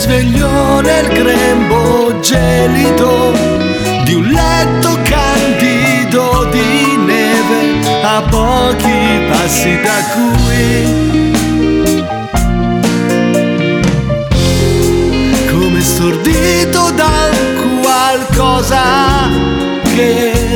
svegliò nel grembo gelido di un letto candido di neve a pochi passi da qui. Come stordito da qualcosa che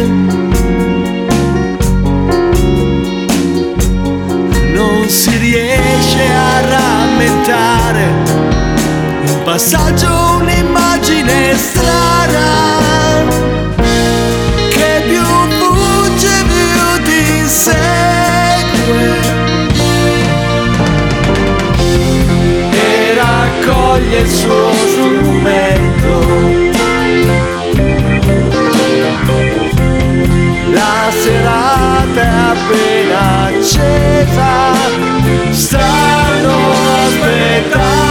non si riesce a rammentare, un passaggio, un'immagine strana che più fugge più ti insegue e raccoglie il suo strumento. La serata è appena accesa, stanno aspettando